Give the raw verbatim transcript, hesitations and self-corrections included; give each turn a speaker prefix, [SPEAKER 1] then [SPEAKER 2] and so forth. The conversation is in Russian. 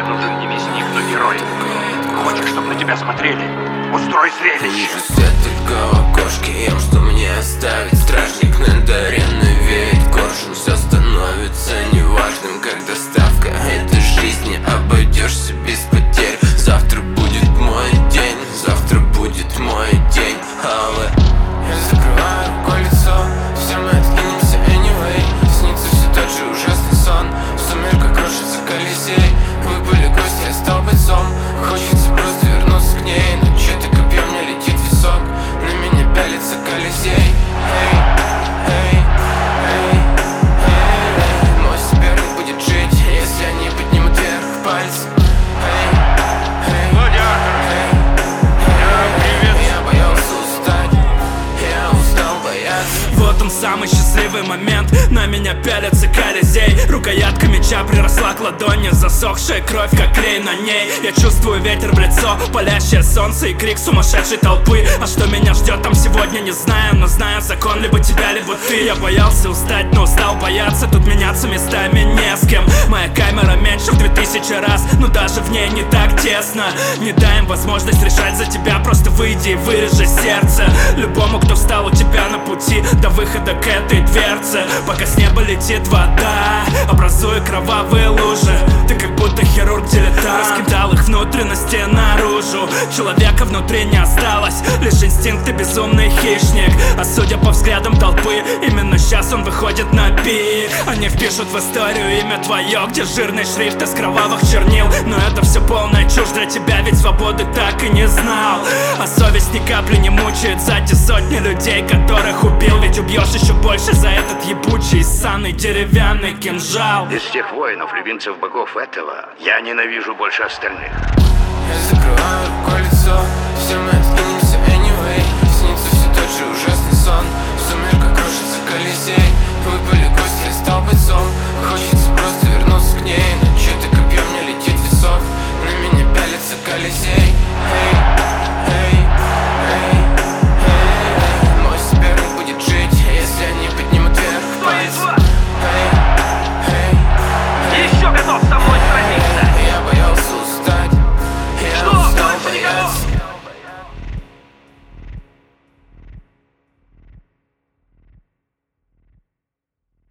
[SPEAKER 1] нужен не мясник, но герой. Хочешь, чтобы на тебя смотрели? Устрой зрелище.
[SPEAKER 2] Вижу свет только в окошке, ем, что мне оставить. Стражник мандарины веет коршун. Все становится неважным, как доставка этой жизни. Обойдешься без потерь. Завтра будет мой день, завтра будет мой день. Алло. Я закрываю рукой лицо, все мы откинемся anyway. Снится все тот же ужасный сон. В сумерках крошится Колизей. Выпали гости, я стал бойцом. Хочется просто вернуться к ней, но чё-то копьем мне летит в висок. На меня пялится Колизей. Эй, эй, эй, эй. Мой соперник будет жить, если они поднимут вверх пальцы. Эй, эй, эй, эй. Я боялся устать, я устал бояться.
[SPEAKER 3] Вот он самый счастливый момент. На меня пялится Колизей. Рукоятка меча приросла к ладони. Засохшая кровь, как клей на ней. Я чувствую ветер в лицо, палящее солнце и крик сумасшедшей толпы. А что меня ждет там сегодня, не знаю. Но знаю закон, либо тебя, либо ты. Я боялся устать, но устал бояться. Тут меняться местами не с кем. Моя камера меньше в две тысячи раз, но даже в ней не так тесно. Не дай им возможность решать за тебя. Просто выйди и вырежи сердце любому, кто встал у тебя на пути до выхода к этой дверце. Пока с неба летит вода, образуя кровавые лужи. Ты как будто хирург-дилетант, раскидал их внутренности наружу. Человека внутри не осталось, лишь инстинкт и безумный хищник. А судя по взглядам толпы, именно сейчас он выходит на пик. Они впишут в историю имя твое, где жирный шрифт из кровавых чернил. Но это все полная чушь для тебя, ведь свободы так и не знал. А совесть ни капли не мучает за те сотни людей, которых убил. Ведь убьешь еще больше за этот ебучий, ссаный деревянный кинжал.
[SPEAKER 1] Из всех воинов, любимцев богов этого, я ненавижу больше остальных.
[SPEAKER 2] Я закрываю рукой лицо, все мы